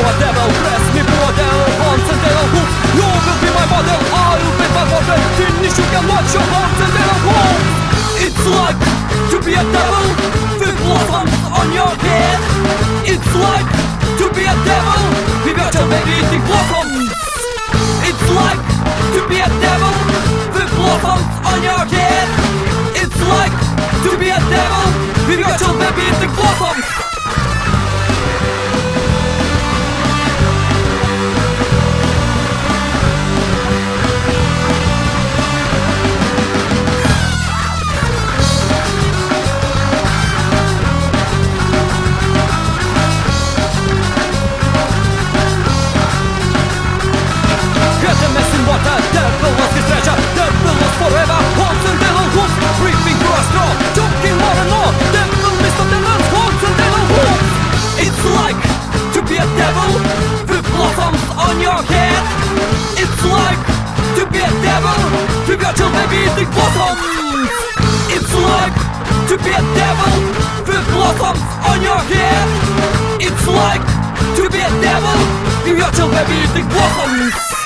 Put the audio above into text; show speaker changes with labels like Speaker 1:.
Speaker 1: a devil, bless me model, horns and tail hoof. You will be my model, I'll be my model. Finish, you can watch your horns and tail hoof. It's like to be a devil with blossoms on your head. It's like to be a devil with your baby eating blossoms. It's like to be a devil with blossoms on your head. It's like to be a devil with your baby eating blossoms. Water, devil lost his treasure, devil lost forever. Horns and devil hooves, reaping through a straw, choking more and more. Devil mist of demons, horns and devil hooves. It's like to be a devil with blossoms on your head. It's like to be a devil with your chill baby eating blossoms. It's like to be a devil with blossoms on your head. It's like to be a devil with your chill baby eating blossoms.